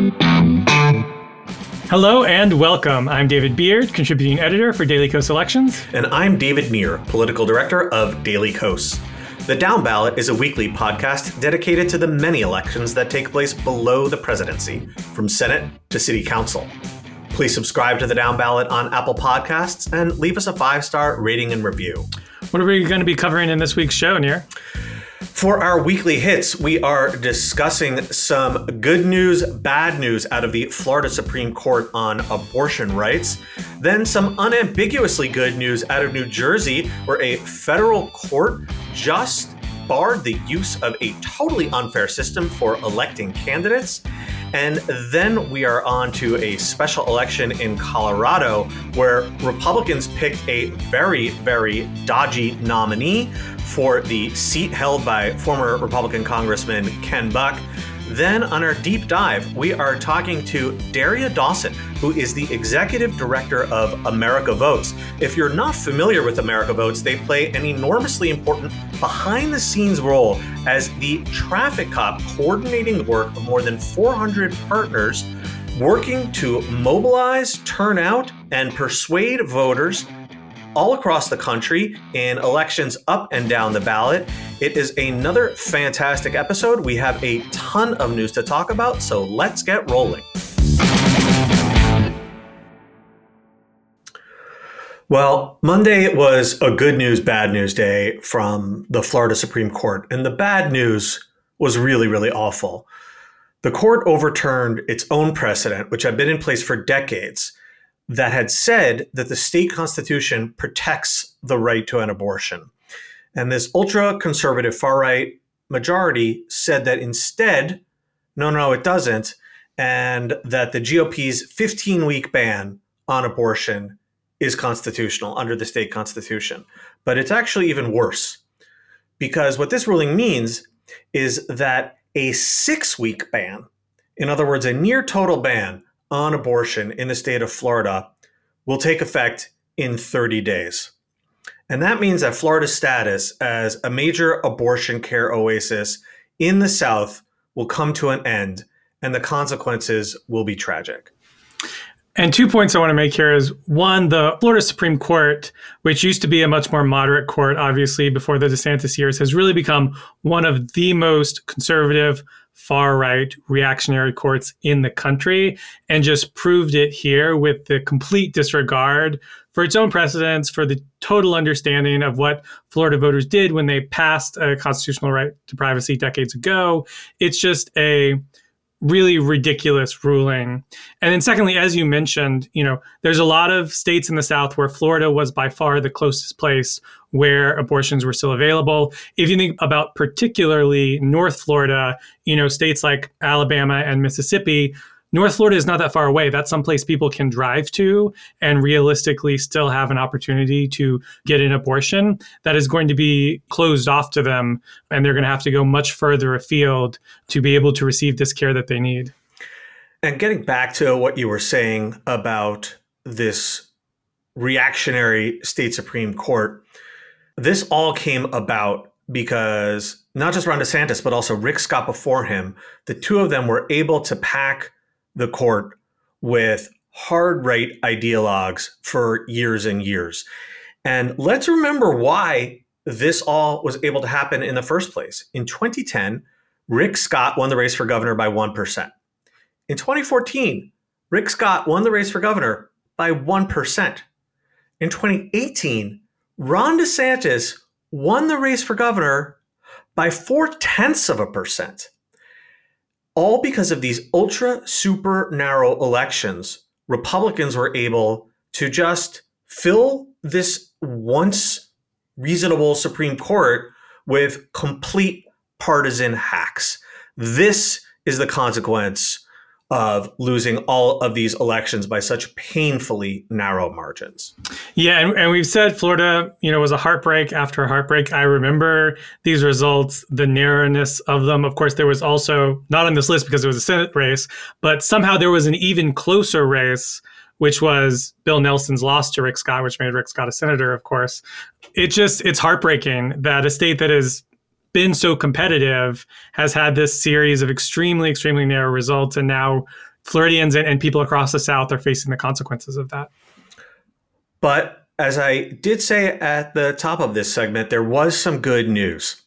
Hello and welcome. I'm David Beard, contributing editor for Daily Kos Elections. And I'm David Neer, political director of Daily Kos. The Down Ballot is a weekly podcast dedicated to the many elections that take place below the presidency, from Senate to City Council. Please subscribe to The Down Ballot on Apple Podcasts and leave us a 5-star rating and review. What are we going to be covering in this week's show, Neer? For our weekly hits, we are discussing some good news, bad news out of the Florida Supreme Court on abortion rights. Then some unambiguously good news out of New Jersey, where a federal court just barred the use of a totally unfair system for electing candidates. And then we are on to a special election in Colorado, where Republicans picked a very, very dodgy nominee for the seat held by former Republican Congressman Ken Buck. Then on our deep dive, we are talking to Daria Dawson, who is the executive director of America Votes. If you're not familiar with America Votes, they play an enormously important behind-the-scenes role as the traffic cop coordinating the work of more than 400 partners working to mobilize, turn out, and persuade voters all across the country in elections up and down the ballot. It is another fantastic episode. We have a ton of news to talk about, so let's get rolling. Well, Monday was a good news, bad news day from the Florida Supreme Court, and the bad news was really, really awful. The court overturned its own precedent, which had been in place for decades, that had said that the state constitution protects the right to an abortion. And this ultra-conservative far-right majority said that instead, no, it doesn't, and that the GOP's 15-week ban on abortion is constitutional under the state constitution. But it's actually even worse, because what this ruling means is that a 6-week ban, in other words, a near total ban on abortion in the state of Florida, will take effect in 30 days. And that means that Florida's status as a major abortion care oasis in the South will come to an end, and the consequences will be tragic. And 2 points I want to make here is, one, the Florida Supreme Court, which used to be a much more moderate court, obviously, before the DeSantis years, has really become one of the most conservative, far-right, reactionary courts in the country, and just proved it here with the complete disregard for its own precedents, for the total understanding of what Florida voters did when they passed a constitutional right to privacy decades ago. It's just a really ridiculous ruling. And then secondly, as you mentioned, there's a lot of states in the South where Florida was by far the closest place where abortions were still available. If you think about particularly North Florida, states like Alabama and Mississippi, North Florida is not that far away. That's someplace people can drive to and realistically still have an opportunity to get an abortion. That is going to be closed off to them, and they're going to have to go much further afield to be able to receive this care that they need. And getting back to what you were saying about this reactionary state Supreme Court, this all came about because not just Ron DeSantis, but also Rick Scott before him, the two of them were able to pack the court with hard right ideologues for years and years. And let's remember why this all was able to happen in the first place. In 2010, Rick Scott won the race for governor by 1%. In 2014, Rick Scott won the race for governor by 1%. In 2018, Ron DeSantis won the race for governor by 0.4%. All because of these ultra super narrow elections, Republicans were able to just fill this once reasonable Supreme Court with complete partisan hacks. This is the consequence of losing all of these elections by such painfully narrow margins. Yeah, and we've said Florida, was a heartbreak after a heartbreak. I remember these results, the narrowness of them. Of course, there was also, not on this list because it was a Senate race, but somehow there was an even closer race, which was Bill Nelson's loss to Rick Scott, which made Rick Scott a senator, of course. It's heartbreaking that a state that has been so competitive has had this series of extremely, extremely narrow results, and now Floridians and people across the South are facing the consequences of that. But as I did say at the top of this segment, there was some good news.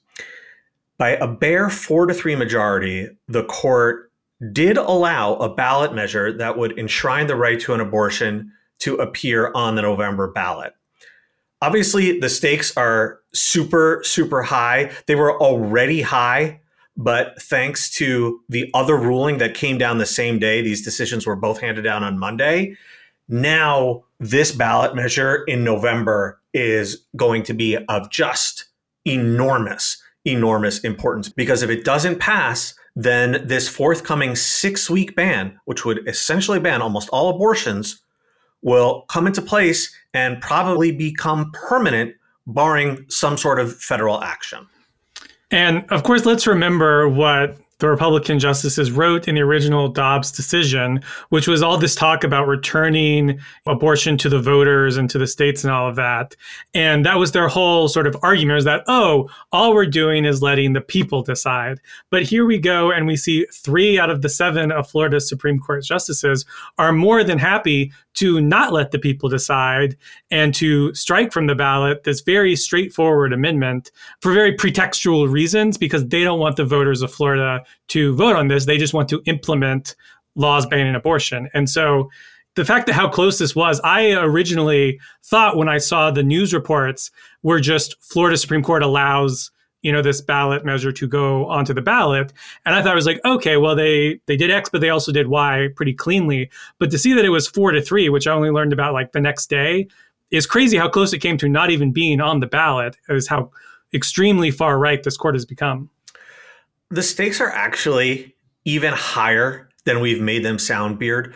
By a bare 4-3 majority, the court did allow a ballot measure that would enshrine the right to an abortion to appear on the November ballot. Obviously, the stakes are super, super high. They were already high, but thanks to the other ruling that came down the same day, these decisions were both handed down on Monday. Now, this ballot measure in November is going to be of just enormous importance, because if it doesn't pass, then this forthcoming 6-week ban, which would essentially ban almost all abortions, will come into place and probably become permanent, barring some sort of federal action. And of course, let's remember what the Republican justices wrote in the original Dobbs decision, which was all this talk about returning abortion to the voters and to the states and all of that. And that was their whole sort of argument, is that, oh, all we're doing is letting the people decide. But here we go, and we see 3 out of the 7 of Florida's Supreme Court justices are more than happy to not let the people decide and to strike from the ballot this very straightforward amendment for very pretextual reasons, because they don't want the voters of Florida to vote on this. They just want to implement laws banning abortion. And so the fact that how close this was, I originally thought when I saw the news reports were just Florida Supreme Court allows, this ballot measure to go onto the ballot. And I thought it was like, okay, well, they did X, but they also did Y pretty cleanly. But to see that it was 4-3, which I only learned about like the next day, is crazy how close it came to not even being on the ballot, is how extremely far right this court has become. The stakes are actually even higher than we've made them sound, Beard.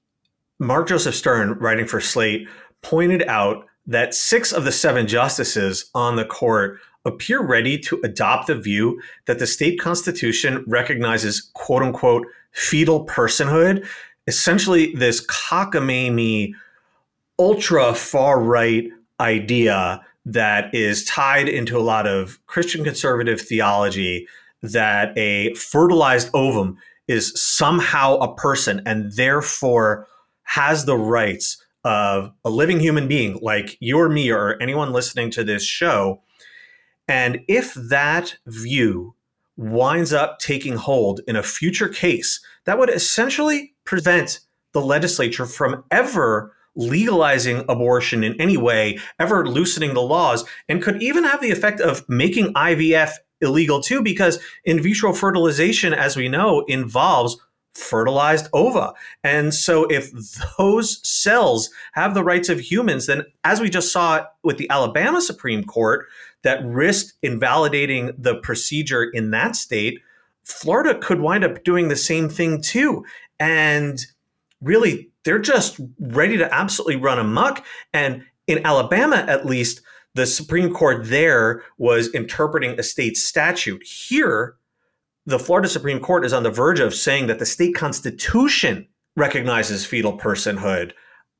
Mark Joseph Stern, writing for Slate, pointed out that 6 of the 7 justices on the court appear ready to adopt the view that the state constitution recognizes, quote unquote, fetal personhood, essentially this cockamamie, ultra far right idea that is tied into a lot of Christian conservative theology, that a fertilized ovum is somehow a person and therefore has the rights of a living human being like you or me or anyone listening to this show. And if that view winds up taking hold in a future case, that would essentially prevent the legislature from ever legalizing abortion in any way, ever loosening the laws, and could even have the effect of making IVF illegal too, because in vitro fertilization, as we know, involves fertilized ova. And so if those cells have the rights of humans, then as we just saw with the Alabama Supreme Court that risked invalidating the procedure in that state, Florida could wind up doing the same thing too. And really, they're just ready to absolutely run amok. And in Alabama, at least, the Supreme Court there was interpreting a state statute. Here, the Florida Supreme Court is on the verge of saying that the state constitution recognizes fetal personhood.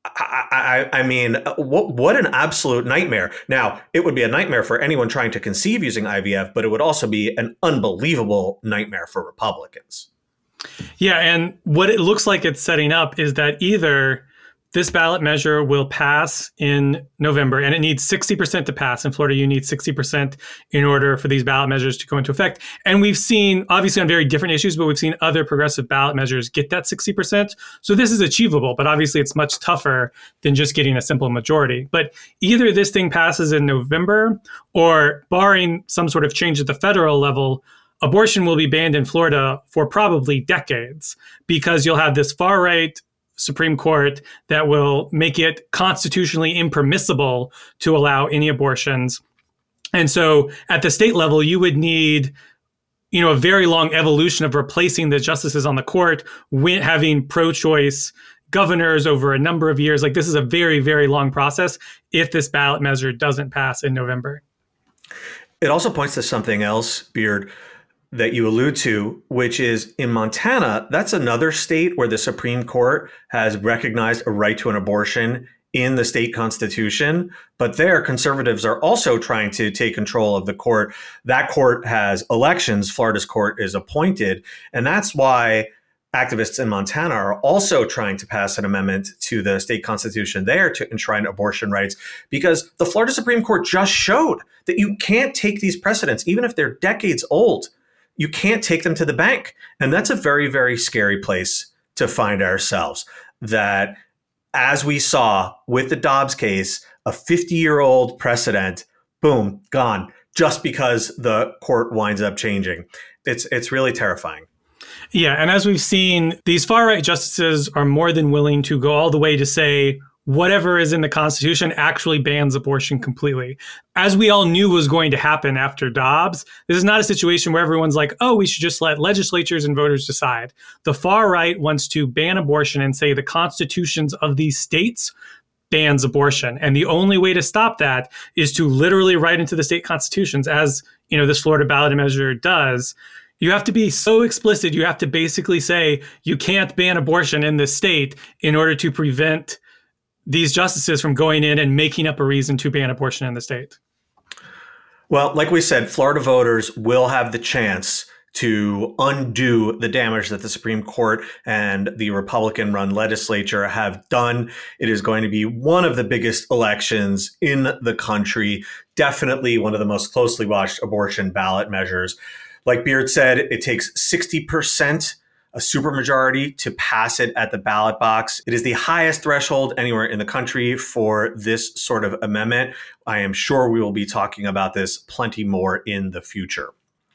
I mean, what an absolute nightmare. Now, it would be a nightmare for anyone trying to conceive using IVF, but it would also be an unbelievable nightmare for Republicans. Yeah, and what it looks like it's setting up is that either this ballot measure will pass in November, and it needs 60% to pass. In Florida, you need 60% in order for these ballot measures to go into effect. And we've seen, obviously on very different issues, but we've seen other progressive ballot measures get that 60%. So this is achievable, but obviously it's much tougher than just getting a simple majority. But either this thing passes in November, or barring some sort of change at the federal level, abortion will be banned in Florida for probably decades, because you'll have this far right Supreme Court that will make it constitutionally impermissible to allow any abortions. And so at the state level, you would need, a very long evolution of replacing the justices on the court, having pro-choice governors over a number of years. Like, this is a very, very long process if this ballot measure doesn't pass in November. It also points to something else, Beard, that you allude to, which is in Montana, that's another state where the Supreme Court has recognized a right to an abortion in the state constitution. But there, conservatives are also trying to take control of the court. That court has elections. Florida's court is appointed. And that's why activists in Montana are also trying to pass an amendment to the state constitution there to enshrine abortion rights, because the Florida Supreme Court just showed that you can't take these precedents, even if they're decades old, you can't take them to the bank. And that's a very, very scary place to find ourselves. That, as we saw with the Dobbs case, a 50-year-old precedent, boom, gone, just because the court winds up changing. It's really terrifying. Yeah, and as we've seen, these far-right justices are more than willing to go all the way to say whatever is in the Constitution actually bans abortion completely. As we all knew was going to happen after Dobbs, this is not a situation where everyone's like, oh, we should just let legislatures and voters decide. The far right wants to ban abortion and say the constitutions of these states bans abortion. And the only way to stop that is to literally write into the state constitutions, as this Florida ballot measure does. You have to be so explicit. You have to basically say you can't ban abortion in this state in order to prevent these justices from going in and making up a reason to ban abortion in the state. Well, like we said, Florida voters will have the chance to undo the damage that the Supreme Court and the Republican-run legislature have done. It is going to be one of the biggest elections in the country, definitely one of the most closely watched abortion ballot measures. Like Beard said, it takes 60%, a supermajority, to pass it at the ballot box. It is the highest threshold anywhere in the country for this sort of amendment. I am sure we will be talking about this plenty more in the future.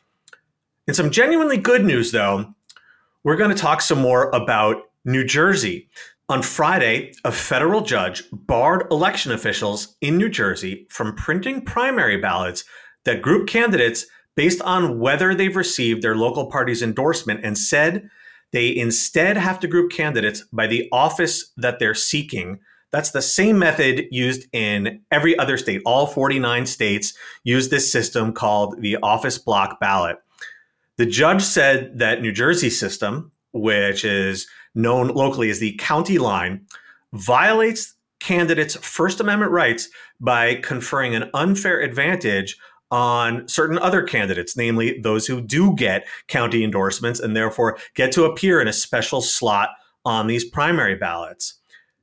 In some genuinely good news, though, we're going to talk some more about New Jersey. On Friday, a federal judge barred election officials in New Jersey from printing primary ballots that group candidates based on whether they've received their local party's endorsement, and said they instead have to group candidates by the office that they're seeking. That's the same method used in every other state. All 49 states use this system called the office block ballot. The judge said that New Jersey's system, which is known locally as the county line, violates candidates' First Amendment rights by conferring an unfair advantage on certain other candidates, namely those who do get county endorsements and therefore get to appear in a special slot on these primary ballots.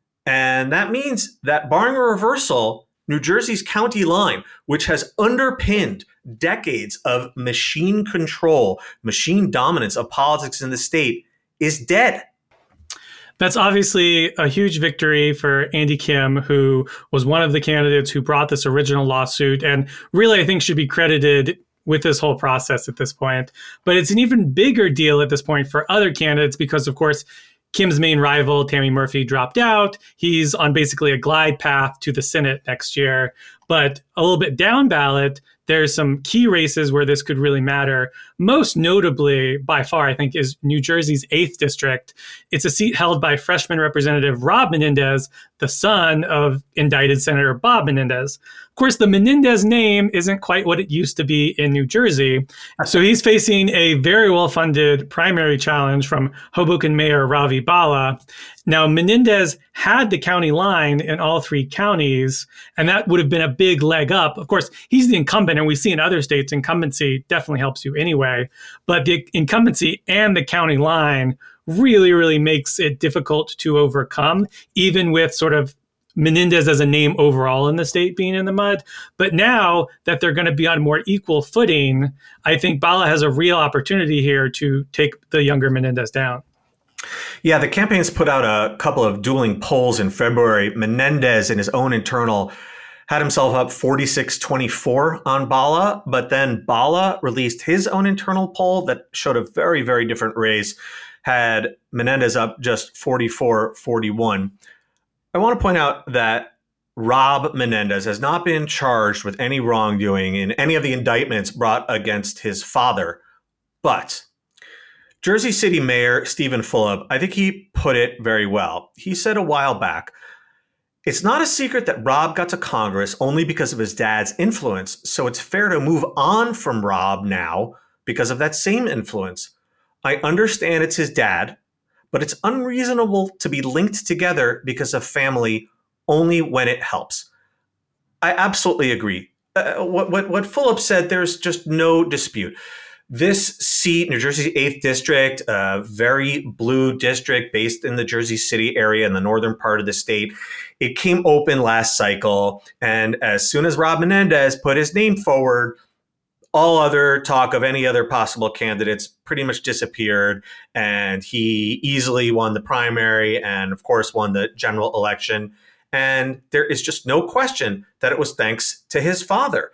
And that means that, barring a reversal, New Jersey's county line, which has underpinned decades of machine control, machine dominance of politics in the state, is dead. That's obviously a huge victory for Andy Kim, who was one of the candidates who brought this original lawsuit, and really, I think, should be credited with this whole process at this point. But it's an even bigger deal at this point for other candidates because, of course, Kim's main rival, Tammy Murphy, dropped out. He's on basically a glide path to the Senate next year. But a little bit down ballot, there's some key races where this could really matter. Most notably, by far, I think, is New Jersey's 8th district. It's a seat held by freshman Representative Rob Menendez, the son of indicted Senator Bob Menendez. Of course, the Menendez name isn't quite what it used to be in New Jersey. So he's facing a very well-funded primary challenge from Hoboken Mayor Ravi Bala. Now, Menendez had the county line in all 3 counties, and that would have been a big leg up. Of course, he's the incumbent, and we see in other states, incumbency definitely helps you anyway. But the incumbency and the county line really, really makes it difficult to overcome, even with sort of Menendez as a name overall in the state being in the mud. But now that they're going to be on more equal footing, I think Bala has a real opportunity here to take the younger Menendez down. Yeah, the campaign's put out a couple of dueling polls in February. Menendez, in his own internal, had himself up 46-24 on Bala, but then Bala released his own internal poll that showed a very, very different race, had Menendez up just 44-41. I want to point out that Rob Menendez has not been charged with any wrongdoing in any of the indictments brought against his father, but Jersey City Mayor Stephen Fulop, I think he put it very well. He said a while back, "It's not a secret that Rob got to Congress only because of his dad's influence, so it's fair to move on from Rob now because of that same influence. I understand it's his dad, but it's unreasonable to be linked together because of family only when it helps." I absolutely agree. What Fulop said, there's just no dispute. This seat, New Jersey's 8th District, a very blue district based in the Jersey City area in the northern part of the state, it came open last cycle. And as soon as Rob Menendez put his name forward, all other talk of any other possible candidates pretty much disappeared. And he easily won the primary and, of course, won the general election. And there is just no question that it was thanks to his father.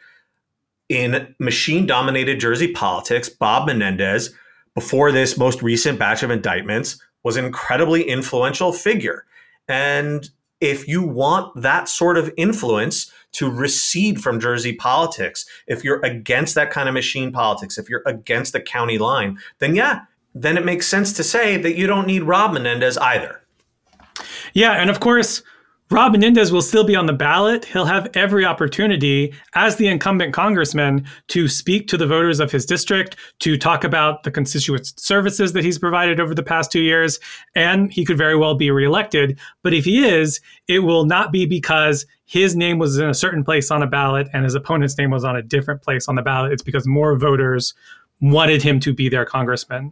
In machine-dominated Jersey politics, Bob Menendez, before this most recent batch of indictments, was an incredibly influential figure. And if you want that sort of influence to recede from Jersey politics, if you're against that kind of machine politics, if you're against the county line, then it makes sense to say that you don't need Rob Menendez either. Yeah, and of course, Rob Menendez will still be on the ballot. He'll have every opportunity as the incumbent congressman to speak to the voters of his district, to talk about the constituent services that he's provided over the past 2 years, and he could very well be reelected. But if he is, it will not be because his name was in a certain place on a ballot and his opponent's name was on a different place on the ballot. It's because more voters wanted him to be their congressman.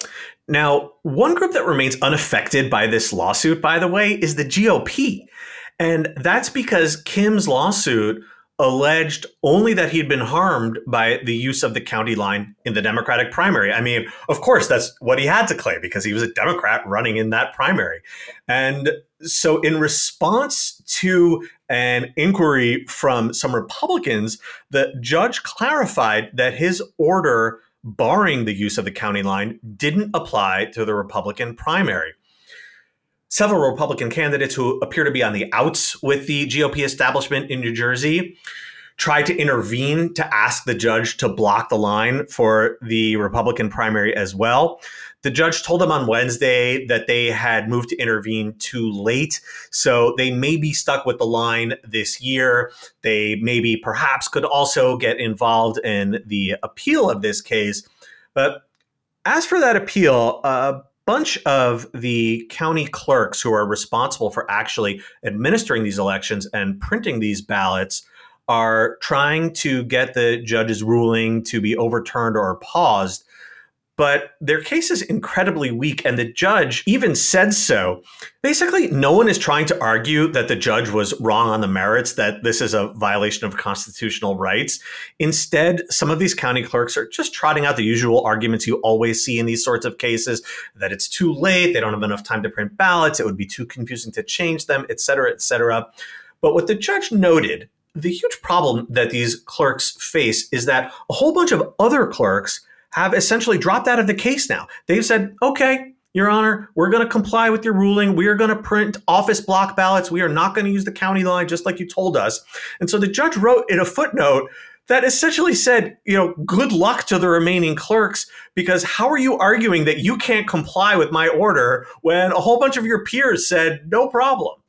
Now, one group that remains unaffected by this lawsuit, by the way, is the GOP. And that's because Kim's lawsuit alleged only that he'd been harmed by the use of the county line in the Democratic primary. I mean, of course, that's what he had to claim because he was a Democrat running in that primary. And so in response to an inquiry from some Republicans, the judge clarified that his order barring the use of the county line didn't apply to the Republican primary. Several Republican candidates who appear to be on the outs with the GOP establishment in New Jersey tried to intervene to ask the judge to block the line for the Republican primary as well. The judge told them on Wednesday that they had moved to intervene too late, so they may be stuck with the line this year. They maybe perhaps could also get involved in the appeal of this case. But as for that appeal, a bunch of the county clerks who are responsible for actually administering these elections and printing these ballots are trying to get the judge's ruling to be overturned or paused. But their case is incredibly weak, and the judge even said so. Basically, no one is trying to argue that the judge was wrong on the merits, that this is a violation of constitutional rights. Instead, some of these county clerks are just trotting out the usual arguments you always see in these sorts of cases, that it's too late, they don't have enough time to print ballots, it would be too confusing to change them, et cetera, et cetera. But what the judge noted, the huge problem that these clerks face is that a whole bunch of other clerks have essentially dropped out of the case now. They've said, okay, Your Honor, we're going to comply with your ruling. We are going to print office block ballots. We are not going to use the county line, just like you told us. And so the judge wrote in a footnote that essentially said, good luck to the remaining clerks, because how are you arguing that you can't comply with my order when a whole bunch of your peers said, no problem?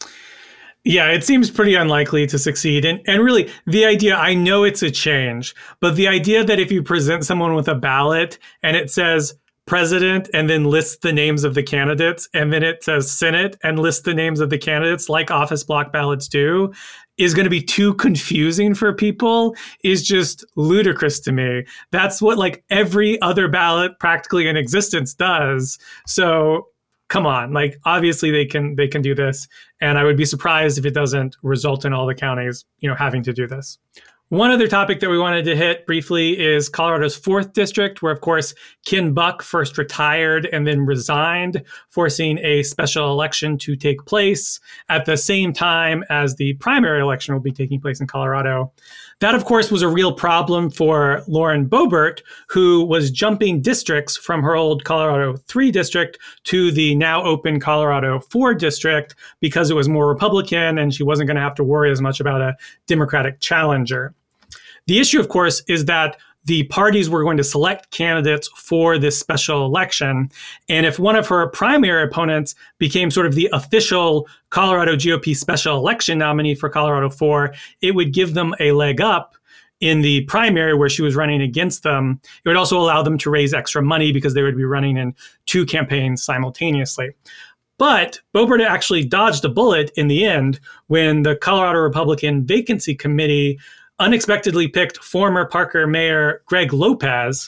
Yeah, it seems pretty unlikely to succeed. And really, the idea, I know it's a change, but the idea that if you present someone with a ballot and it says president and then lists the names of the candidates, and then it says Senate and lists the names of the candidates like office block ballots do, is going to be too confusing for people is just ludicrous to me. That's what every other ballot practically in existence does. So come on, obviously they can do this. And I would be surprised if it doesn't result in all the counties, having to do this. One other topic that we wanted to hit briefly is Colorado's 4th District, where, of course, Ken Buck first retired and then resigned, forcing a special election to take place at the same time as the primary election will be taking place in Colorado. That, of course, was a real problem for Lauren Boebert, who was jumping districts from her old Colorado 3 district to the now open Colorado 4 district because it was more Republican and she wasn't going to have to worry as much about a Democratic challenger. The issue, of course, is that the parties were going to select candidates for this special election. And if one of her primary opponents became sort of the official Colorado GOP special election nominee for Colorado 4, it would give them a leg up in the primary where she was running against them. It would also allow them to raise extra money because they would be running in 2 campaigns simultaneously. But Boebert actually dodged a bullet in the end when the Colorado Republican Vacancy Committee unexpectedly picked former Parker Mayor Greg Lopez.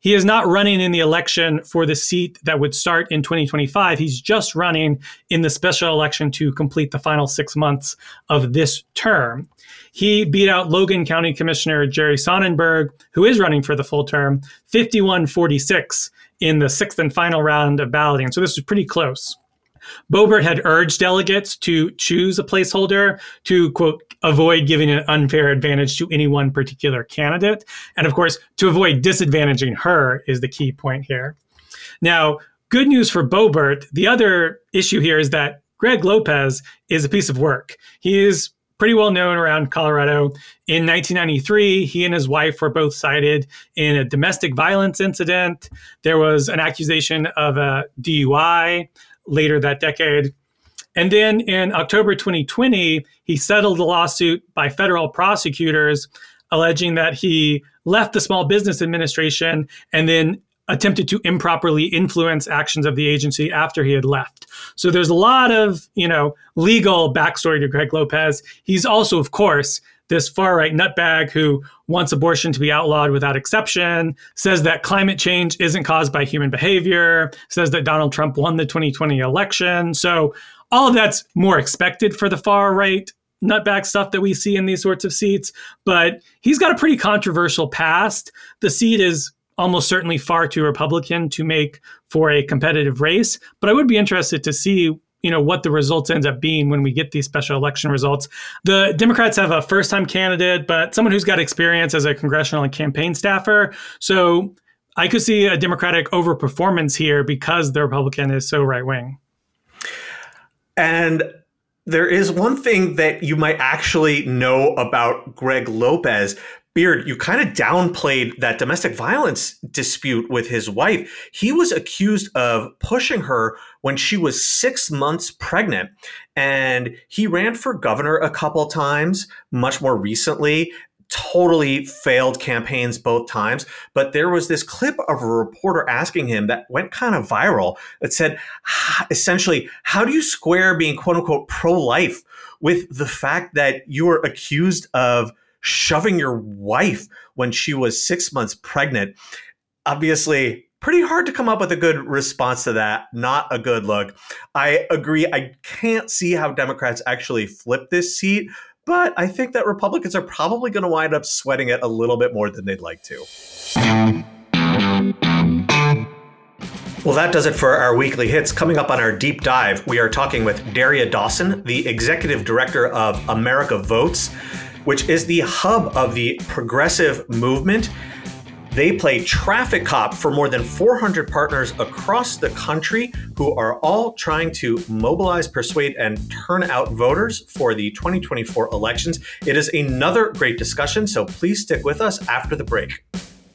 he is not running in the election for the seat that would start in 2025. He's just running in the special election to complete the final 6 months of this term. He beat out Logan County Commissioner Jerry Sonnenberg, who is running for the full term, 51-46 in the sixth and final round of balloting. So this was pretty close. Boebert had urged delegates to choose a placeholder to, quote, avoid giving an unfair advantage to any one particular candidate. And of course, to avoid disadvantaging her is the key point here. Now, good news for Boebert. The other issue here is that Greg Lopez is a piece of work. He is pretty well known around Colorado. In 1993, he and his wife were both cited in a domestic violence incident. There was an accusation of a DUI later that decade. And then in October 2020, he settled the lawsuit by federal prosecutors, alleging that he left the Small Business Administration and then attempted to improperly influence actions of the agency after he had left. So there's a lot of, legal backstory to Greg Lopez. He's also, of course, this far-right nutbag who wants abortion to be outlawed without exception, says that climate change isn't caused by human behavior, says that Donald Trump won the 2020 election. So all of that's more expected for the far-right nutbag stuff that we see in these sorts of seats. But he's got a pretty controversial past. The seat is almost certainly far too Republican to make for a competitive race. But I would be interested to see what the results ends up being when we get these special election results. The Democrats have a first-time candidate, but someone who's got experience as a congressional and campaign staffer. So I could see a Democratic overperformance here because the Republican is so right-wing. And there is one thing that you might actually know about Greg Lopez. Beard, you kind of downplayed that domestic violence dispute with his wife. He was accused of pushing her when she was 6 months pregnant. And he ran for governor a couple times, much more recently. Totally failed campaigns both times. But there was this clip of a reporter asking him that went kind of viral. It said, essentially, how do you square being quote unquote pro-life with the fact that you were accused of shoving your wife when she was 6 months pregnant? Obviously, pretty hard to come up with a good response to that. Not a good look. I agree. I can't see how Democrats actually flip this seat, but I think that Republicans are probably going to wind up sweating it a little bit more than they'd like to. Well, that does it for our weekly hits. Coming up on our deep dive, we are talking with Daria Dawson, the executive director of America Votes, which is the hub of the progressive movement. They play traffic cop for more than 400 partners across the country who are all trying to mobilize, persuade, and turn out voters for the 2024 elections. It is another great discussion, so please stick with us after the break.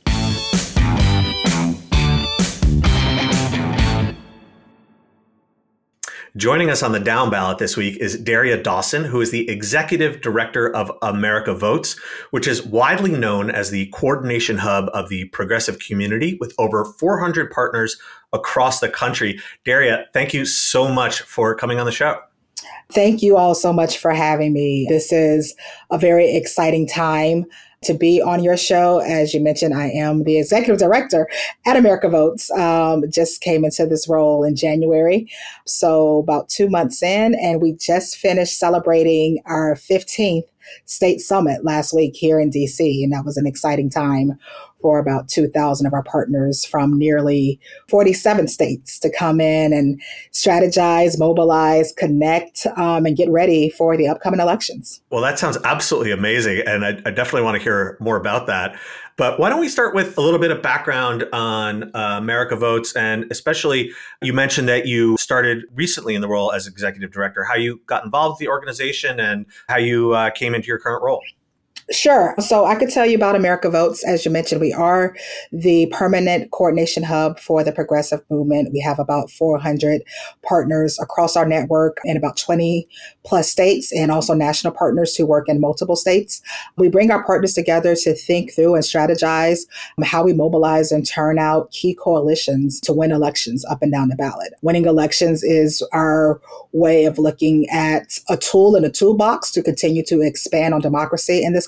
Joining us on the down ballot this week is Daria Dawson, who is the executive director of America Votes, which is widely known as the coordination hub of the progressive community with over 400 partners across the country. Daria, thank you so much for coming on the show. Thank you all so much for having me. This is a very exciting time to be on your show. As you mentioned, I am the executive director at America Votes. Just came into this role in January, so about 2 months in, and we just finished celebrating our 15th state summit last week here in DC, and that was an exciting time for about 2,000 of our partners from nearly 47 states to come in and strategize, mobilize, connect, and get ready for the upcoming elections. Well, that sounds absolutely amazing, and I definitely want to hear more about that. But why don't we start with a little bit of background on America Votes, and especially you mentioned that you started recently in the role as executive director, how you got involved with the organization and how you came into your current role. Sure. So I could tell you about America Votes. As you mentioned, we are the permanent coordination hub for the progressive movement. We have about 400 partners across our network in about 20 plus states, and also national partners who work in multiple states. We bring our partners together to think through and strategize how we mobilize and turn out key coalitions to win elections up and down the ballot. Winning elections is our way of looking at a tool in a toolbox to continue to expand on democracy in this country.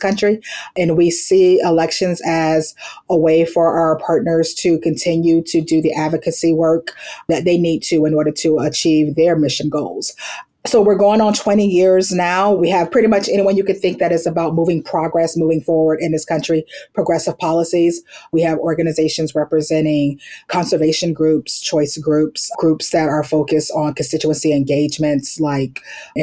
country. And we see elections as a way for our partners to continue to do the advocacy work that they need to in order to achieve their mission goals. So we're going on 20 years now. We have pretty much anyone you could think that is about moving progress, moving forward in this country, progressive policies. We have organizations representing conservation groups, choice groups, groups that are focused on constituency engagements like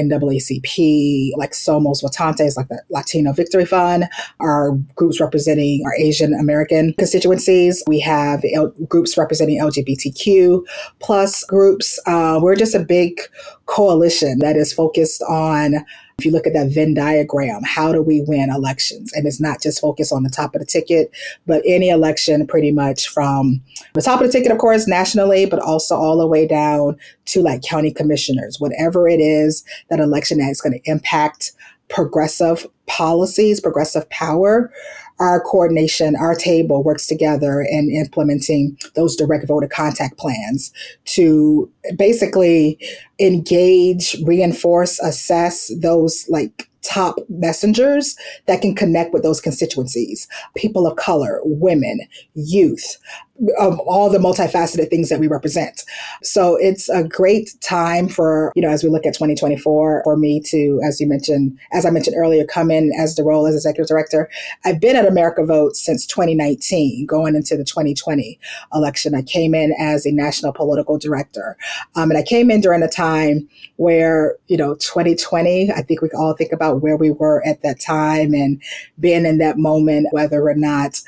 NAACP, like Somos Votantes, like the Latino Victory Fund, our groups representing our Asian American constituencies. We have groups representing LGBTQ plus groups. We're just a big coalition that is focused on, if you look at that Venn diagram, how do we win elections? And it's not just focused on the top of the ticket, but any election pretty much from the top of the ticket, of course, nationally, but also all the way down to like county commissioners, whatever it is, that election that is going to impact progressive policies, progressive power. Our coordination, our table works together in implementing those direct voter contact plans to basically engage, reinforce, assess those like top messengers that can connect with those constituencies, people of color, women, youth, all the multifaceted things that we represent. So it's a great time for, as we look at 2024, for me to, as I mentioned earlier, come in as the role as executive director. I've been at America Votes since 2019, going into the 2020 election. I came in as a national political director. And I came in during a time where, 2020, I think we can all think about where we were at that time and being in that moment, whether or not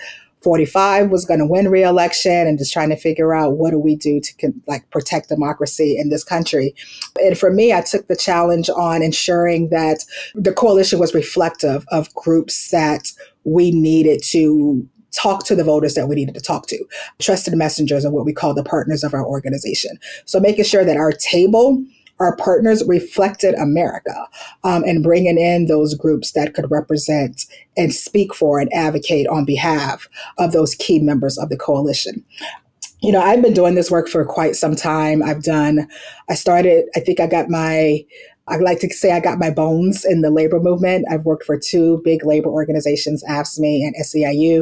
45 was going to win re-election, and just trying to figure out what do we do to protect democracy in this country. And for me, I took the challenge on ensuring that the coalition was reflective of groups that we needed to talk to, the voters that we needed to talk to. Trusted messengers are what we call the partners of our organization. So making sure that our table, our partners reflected America, and bringing in those groups that could represent and speak for and advocate on behalf of those key members of the coalition. I've been doing this work for quite some time. I like to say I got my bones in the labor movement. I've worked for two big labor organizations, AFSCME and SEIU.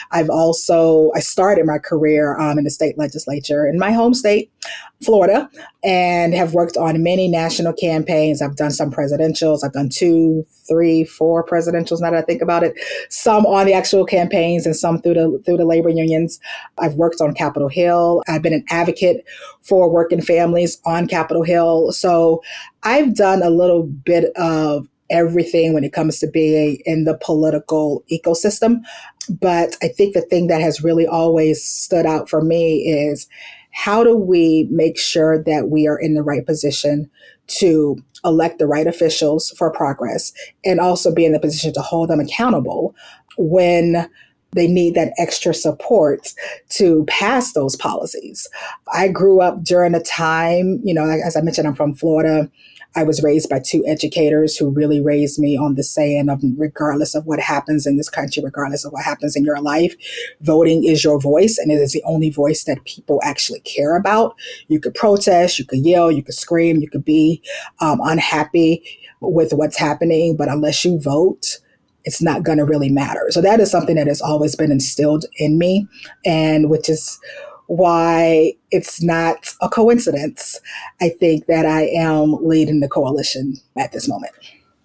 I started my career in the state legislature in my home state, Florida, and have worked on many national campaigns. I've done some presidentials. I've done 2, 3, 4 presidentials now that I think about it. Some on the actual campaigns and some through the labor unions. I've worked on Capitol Hill. I've been an advocate for working families on Capitol Hill. So I've done a little bit of everything when it comes to being in the political ecosystem. But I think the thing that has really always stood out for me is, how do we make sure that we are in the right position to elect the right officials for progress, and also be in the position to hold them accountable when they need that extra support to pass those policies? I grew up during a time, as I mentioned, I'm from Florida. I was raised by two educators who really raised me on the saying of, regardless of what happens in this country, regardless of what happens in your life, voting is your voice, and it is the only voice that people actually care about. You could protest, you could yell, you could scream, you could be unhappy with what's happening, but unless you vote, it's not going to really matter. So that is something that has always been instilled in me, and which is why it's not a coincidence, I think, that I am leading the coalition at this moment.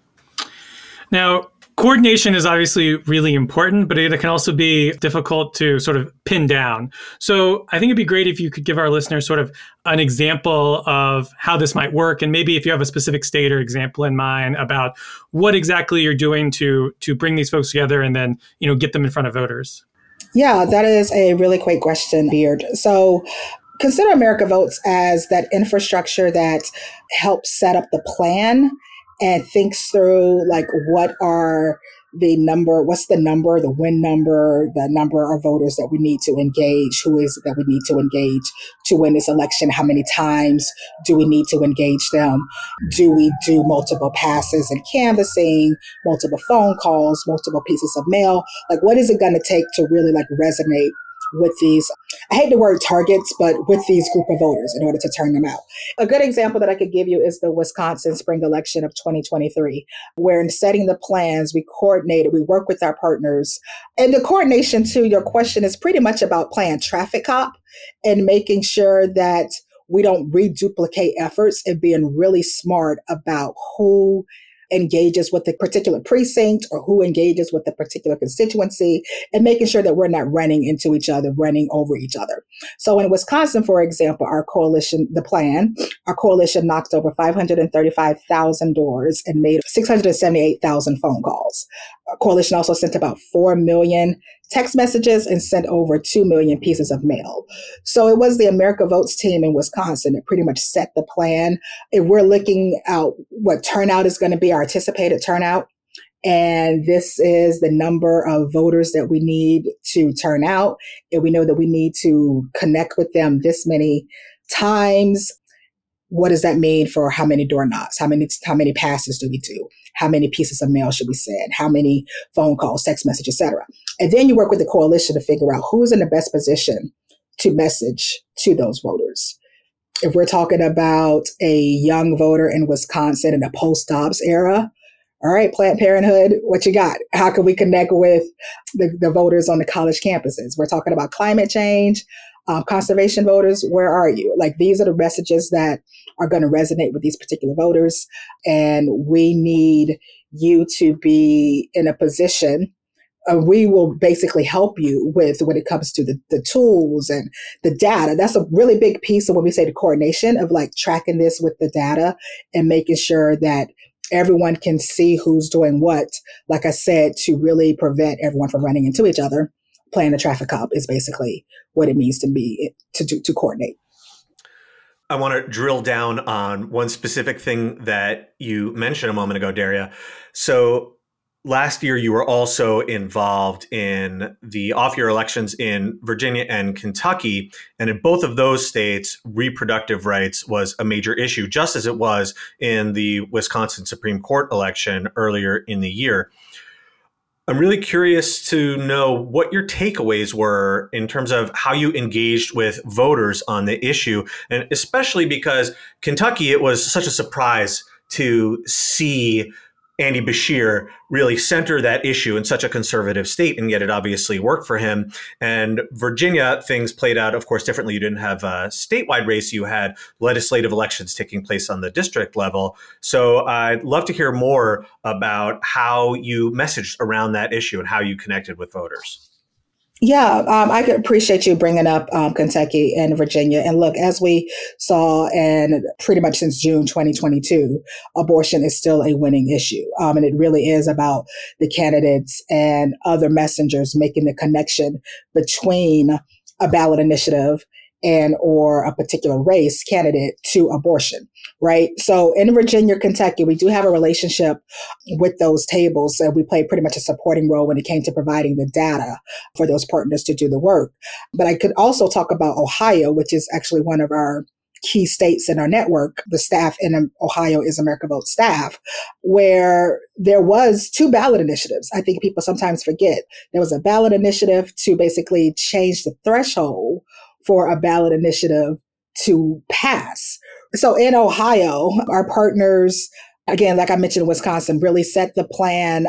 Now, coordination is obviously really important, but it can also be difficult to sort of pin down. So I think it'd be great if you could give our listeners sort of an example of how this might work, and maybe if you have a specific state or example in mind about what exactly you're doing to bring these folks together and then, get them in front of voters. Yeah, that is a really great question, Beard. So consider America Votes as that infrastructure that helps set up the plan and thinks through what's the number, the win number, the number of voters that we need to engage, who is it that we need to engage to win this election, how many times do we need to engage them, do we do multiple passes and canvassing, multiple phone calls, multiple pieces of mail, what is it going to take to really resonate with these, I hate the word targets, but with these group of voters in order to turn them out. A good example that I could give you is the Wisconsin spring election of 2023, where in setting the plans, we coordinated, we work with our partners. And the coordination to your question is pretty much about playing traffic cop and making sure that we don't reduplicate efforts and being really smart about who engages with the particular precinct or who engages with the particular constituency, and making sure that we're not running into each other, running over each other. So in Wisconsin, for example, our coalition knocked over 535,000 doors and made 678,000 phone calls. Our coalition also sent about 4 million text messages and sent over 2 million pieces of mail. So it was the America Votes team in Wisconsin that pretty much set the plan. If we're looking at what turnout is going to be, our anticipated turnout, and this is the number of voters that we need to turn out, and we know that we need to connect with them this many times. What does that mean for how many door knocks? How many passes do we do? How many pieces of mail should we send? How many phone calls, text messages, etc. And then you work with the coalition to figure out who's in the best position to message to those voters. If we're talking about a young voter in Wisconsin in the post-Dobbs era, all right, Planned Parenthood, what you got? How can we connect with the voters on the college campuses? We're talking about climate change, conservation voters, where are you? Like, these are the messages that are going to resonate with these particular voters. And we need you to be in a position, we will basically help you with when it comes to the tools and the data. That's a really big piece of when we say the coordination of like tracking this with the data and making sure that everyone can see who's doing what. Like I said, to really prevent everyone from running into each other. Playing the traffic cop is basically what it means to coordinate. I want to drill down on one specific thing that you mentioned a moment ago, Daria. So last year, you were also involved in the off-year elections in Virginia and Kentucky. And in both of those states, reproductive rights was a major issue, just as it was in the Wisconsin Supreme Court election earlier in the year. I'm really curious to know what your takeaways were in terms of how you engaged with voters on the issue, and especially because Kentucky, it was such a surprise to see Andy Beshear really center that issue in such a conservative state, and yet it obviously worked for him. And Virginia, things played out, of course, differently. You didn't have a statewide race. You had legislative elections taking place on the district level. So I'd love to hear more about how you messaged around that issue and how you connected with voters. Yeah, I could appreciate you bringing up Kentucky and Virginia. And look, as we saw, and pretty much since June 2022, abortion is still a winning issue. And it really is about the candidates and other messengers making the connection between a ballot initiative and or a particular race candidate to abortion, right? So in Virginia, Kentucky, we do have a relationship with those tables. And we played pretty much a supporting role when it came to providing the data for those partners to do the work. But I could also talk about Ohio, which is actually one of our key states in our network. The staff in Ohio is America Votes staff, where there was 2 ballot initiatives. I think people sometimes forget. There was a ballot initiative to basically change the threshold for a ballot initiative to pass. So in Ohio, our partners, again, like I mentioned, Wisconsin, really set the plan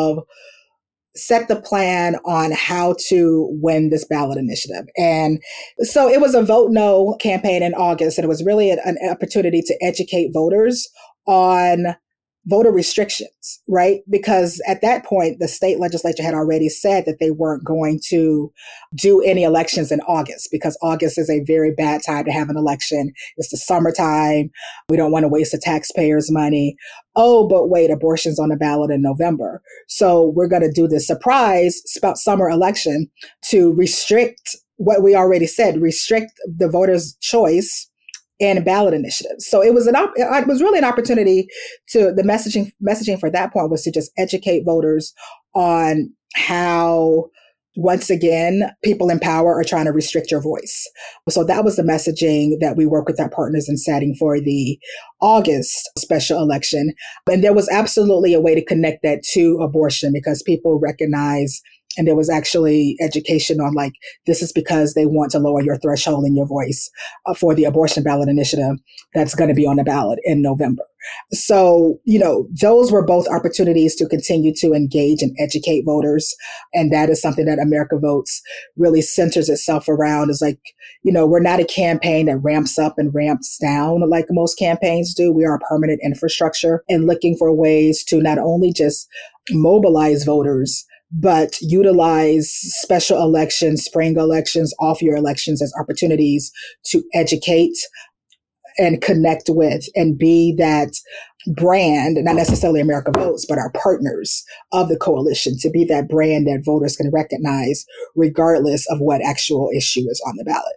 on how to win this ballot initiative. And so it was a vote no campaign in August, and it was really an opportunity to educate voters on voter restrictions, right? Because at that point, the state legislature had already said that they weren't going to do any elections in August, because August is a very bad time to have an election. It's the summertime. We don't want to waste the taxpayers' money. Oh, but wait, abortion's on the ballot in November. So we're going to do this surprise summer election to restrict what we already said, restrict the voters' choice and ballot initiatives. So it was really an opportunity to, the messaging for that point was to just educate voters on how, once again, people in power are trying to restrict your voice. So that was the messaging that we work with our partners in setting for the August special election. And there was absolutely a way to connect that to abortion, because people recognize And there was actually education on like, this is because they want to lower your threshold and your voice for the abortion ballot initiative that's going to be on the ballot in November. So, those were both opportunities to continue to engage and educate voters. And that is something that America Votes really centers itself around, is like, we're not a campaign that ramps up and ramps down like most campaigns do. We are a permanent infrastructure and looking for ways to not only just mobilize voters, but utilize special elections, spring elections, off-year elections as opportunities to educate and connect with and be that brand, not necessarily America Votes, but our partners of the coalition, to be that brand that voters can recognize regardless of what actual issue is on the ballot.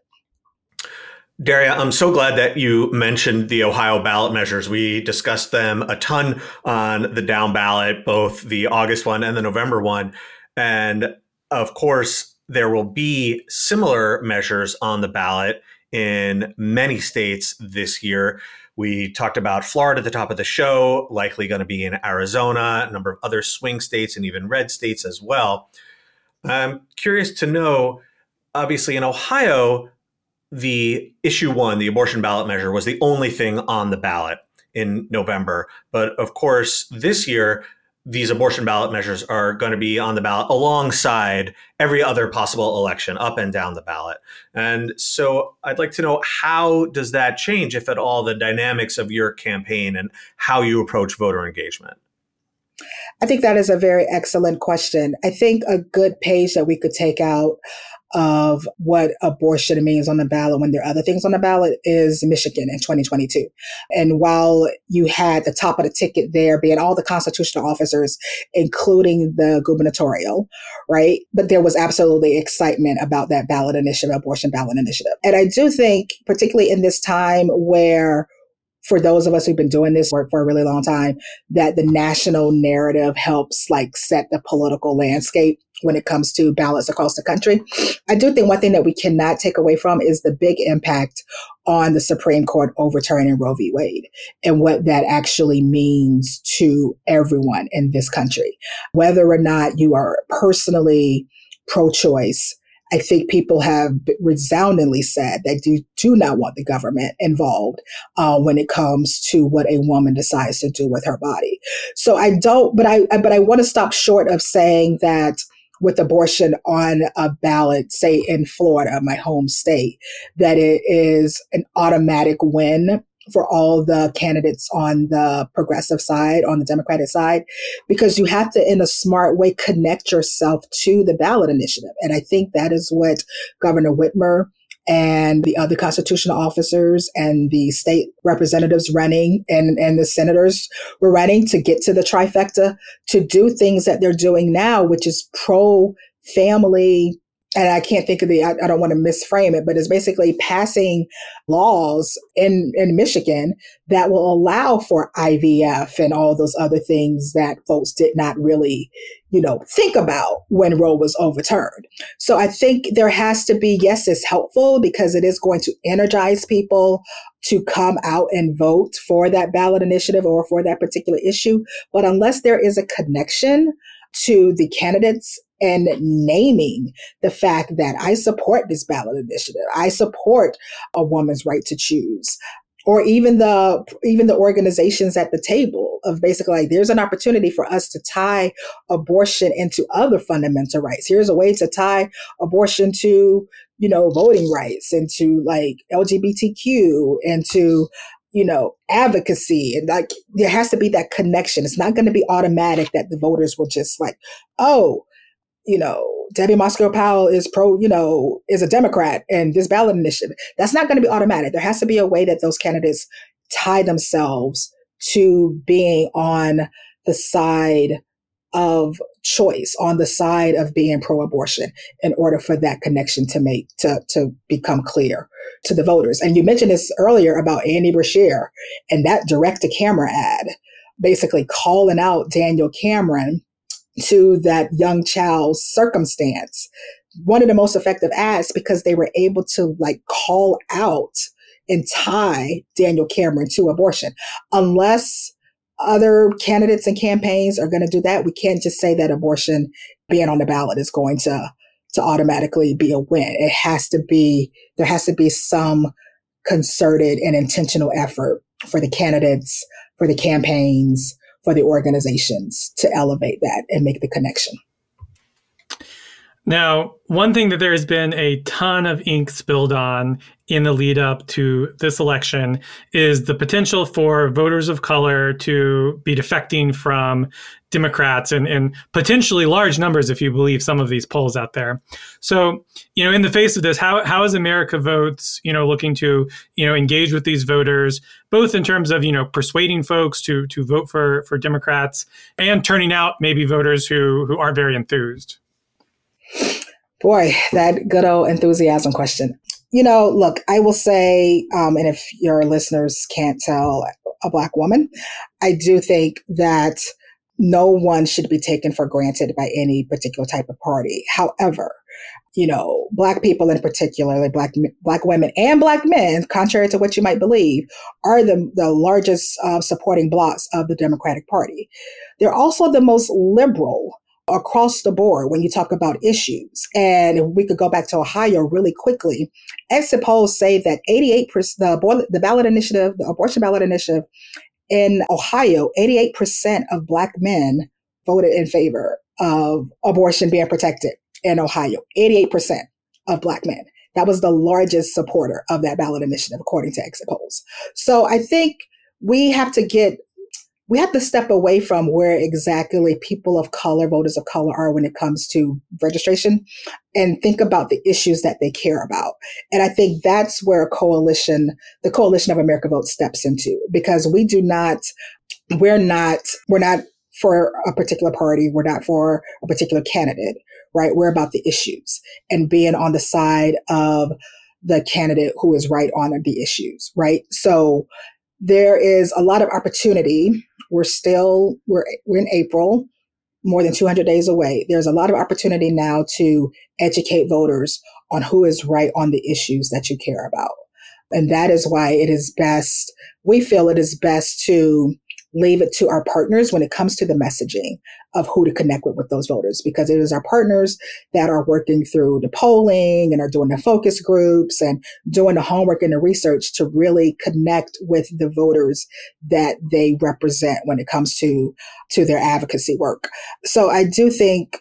Daria, I'm so glad that you mentioned the Ohio ballot measures. We discussed them a ton on the down ballot, both the August one and the November one. And of course, there will be similar measures on the ballot in many states this year. We talked about Florida at the top of the show, likely going to be in Arizona, a number of other swing states and even red states as well. I'm curious to know, obviously in Ohio, the issue one, the abortion ballot measure, was the only thing on the ballot in November. But of course, this year, these abortion ballot measures are going to be on the ballot alongside every other possible election up and down the ballot. And so I'd like to know, how does that change, if at all, the dynamics of your campaign and how you approach voter engagement? I think that is a very excellent question. I think a good page that we could take out of what abortion means on the ballot when there are other things on the ballot is Michigan in 2022. And while you had the top of the ticket there being all the constitutional officers, including the gubernatorial, right? But there was absolutely excitement about that ballot initiative, abortion ballot initiative. And I do think, particularly in this time where, for those of us who've been doing this work for a really long time, that the national narrative helps like set the political landscape when it comes to ballots across the country. I do think one thing that we cannot take away from is the big impact on the Supreme Court overturning Roe v. Wade and what that actually means to everyone in this country. Whether or not you are personally pro-choice, I think people have resoundingly said that they do not want the government involved when it comes to what a woman decides to do with her body. So I want to stop short of saying that with abortion on a ballot, say in Florida, my home state, that it is an automatic win for all the candidates on the progressive side, on the Democratic side, because you have to, in a smart way, connect yourself to the ballot initiative. And I think that is what Governor Whitmer and the other constitutional officers and the state representatives running and the senators were running to get to the trifecta, to do things that they're doing now, which is pro-family. And I can't think of I don't want to misframe it, but it's basically passing laws in Michigan that will allow for IVF and all those other things that folks did not really, think about when Roe was overturned. So I think there has to be, yes, it's helpful because it is going to energize people to come out and vote for that ballot initiative or for that particular issue. But unless there is a connection to the candidates and naming the fact that I support this ballot initiative, I support a woman's right to choose, or even the organizations at the table of basically like, there's an opportunity for us to tie abortion into other fundamental rights. Here's a way to tie abortion to, voting rights, and to like LGBTQ, and to advocacy. And like, there has to be that connection. It's not going to be automatic that the voters will just like, oh, Debbie Moscow Powell is is a Democrat and this ballot initiative. That's not going to be automatic. There has to be a way that those candidates tie themselves to being on the side of choice, on the side of being pro-abortion, in order for that connection to become clear to the voters. And you mentioned this earlier about Andy Brashear and that direct-to-camera ad, basically calling out Daniel Cameron to that young child's circumstance. One of the most effective ads, because they were able to like call out and tie Daniel Cameron to abortion. Unless other candidates and campaigns are going to do that, we can't just say that abortion being on the ballot is going to automatically be a win. There has to be some concerted and intentional effort for the candidates, for the campaigns, for the organizations to elevate that and make the connection. Now, one thing that there has been a ton of ink spilled on in the lead up to this election is the potential for voters of color to be defecting from Democrats and potentially large numbers if you believe some of these polls out there. So, in the face of this, how is America Votes, looking to, engage with these voters, both in terms of, persuading folks to vote for Democrats and turning out maybe voters who aren't very enthused? Boy, that good old enthusiasm question. Look, I will say, and if your listeners can't tell, a Black woman, I do think that no one should be taken for granted by any particular type of party. However, Black people in particular, like Black women and Black men, contrary to what you might believe, are the largest supporting blocs of the Democratic Party. They're also the most liberal across the board when you talk about issues. And we could go back to Ohio really quickly. Exit polls say that 88%, the ballot initiative, the abortion ballot initiative in Ohio, 88% of Black men voted in favor of abortion being protected in Ohio. 88% of Black men. That was the largest supporter of that ballot initiative, according to exit polls. So I think we have to step away from where exactly people of color, voters of color are when it comes to registration and think about the issues that they care about. And I think that's where the Coalition of America Votes steps into, because we're not for a particular party. We're not for a particular candidate, right? We're about the issues and being on the side of the candidate who is right on the issues, right? So there is a lot of opportunity. We're in April, more than 200 days away. There's a lot of opportunity now to educate voters on who is right on the issues that you care about. And that is why we feel it is best to leave it to our partners when it comes to the messaging of who to connect with those voters, because it is our partners that are working through the polling and are doing the focus groups and doing the homework and the research to really connect with the voters that they represent when it comes to their advocacy work. So I do think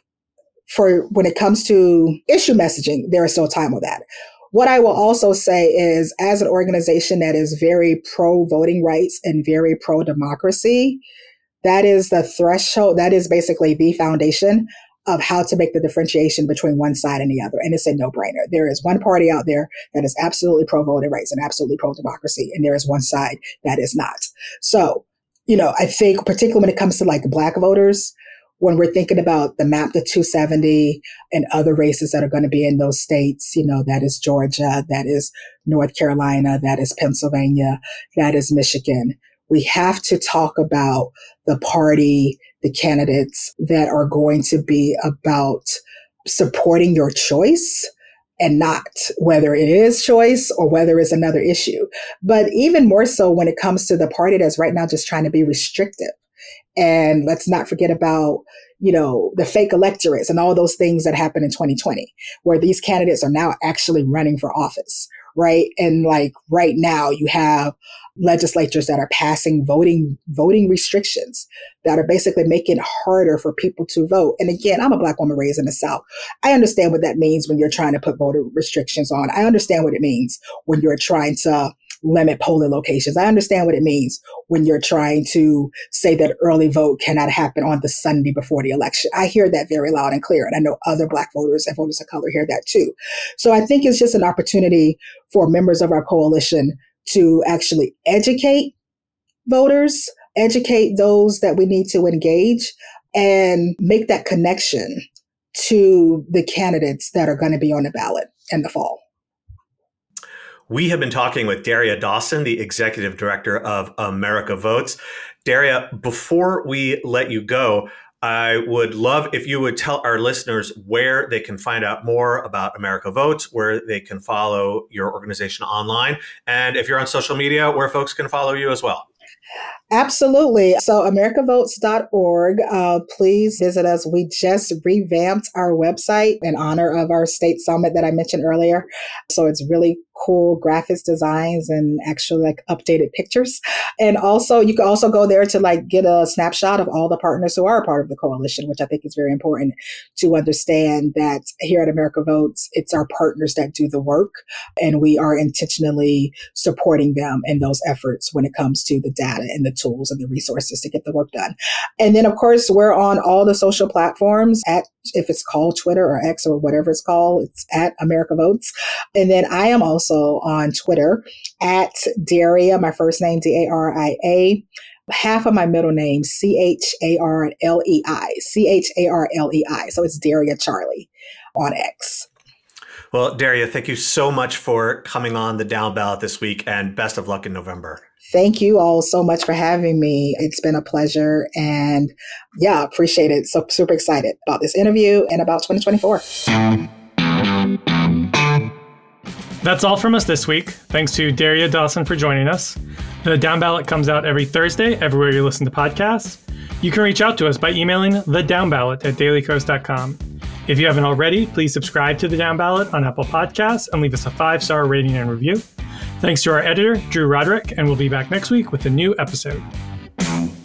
when it comes to issue messaging, there is still time with that. What I will also say is, as an organization that is very pro voting rights and very pro democracy, that is the threshold. That is basically the foundation of how to make the differentiation between one side and the other. And it's a no-brainer. There is one party out there that is absolutely pro voting rights and absolutely pro democracy. And there is one side that is not. So, I think particularly when it comes to like Black voters, when we're thinking about the map to 270 and other races that are going to be in those states, that is Georgia, that is North Carolina, that is Pennsylvania, that is Michigan. We have to talk about the party, the candidates that are going to be about supporting your choice and not whether it is choice or whether it's another issue. But even more so when it comes to the party that's right now just trying to be restrictive. And let's not forget about, the fake electorates and all those things that happened in 2020, where these candidates are now actually running for office, right? And like right now you have legislatures that are passing voting restrictions that are basically making it harder for people to vote. And again, I'm a Black woman raised in the South. I understand what that means when you're trying to put voter restrictions on. I understand what it means when you're trying to limit polling locations. I understand what it means when you're trying to say that early vote cannot happen on the Sunday before the election. I hear that very loud and clear. And I know other Black voters and voters of color hear that too. So I think it's just an opportunity for members of our coalition to actually educate voters, educate those that we need to engage, and make that connection to the candidates that are going to be on the ballot in the fall. We have been talking with Daria Dawson, the executive director of America Votes. Daria, before we let you go, I would love if you would tell our listeners where they can find out more about America Votes, where they can follow your organization online, and if you're on social media, where folks can follow you as well. Absolutely. So americavotes.org. Please visit us. We just revamped our website in honor of our state summit that I mentioned earlier. So it's really cool graphics designs and actually like updated pictures. And also you can also go there to like get a snapshot of all the partners who are a part of the coalition, which I think is very important to understand that here at America Votes, it's our partners that do the work, and we are intentionally supporting them in those efforts when it comes to the data and the tools and the resources to get the work done. And then, of course, we're on all the social platforms if it's called Twitter or X or whatever it's called, it's at America Votes. And then I am also on Twitter at Daria, my first name, Daria. Half of my middle name, Charlei. Charlei. So it's Daria Charlie on X. Well, Daria, thank you so much for coming on the Down Ballot this week, and best of luck in November. Thank you all so much for having me. It's been a pleasure, and yeah, appreciate it. So super excited about this interview and about 2024. That's all from us this week. Thanks to Daria Dawson for joining us. The Down Ballot comes out every Thursday, everywhere you listen to podcasts. You can reach out to us by emailing thedownballot@dailykos.com. If you haven't already, please subscribe to The Down Ballot on Apple Podcasts and leave us a 5-star rating and review. Thanks to our editor, Drew Roderick, and we'll be back next week with a new episode.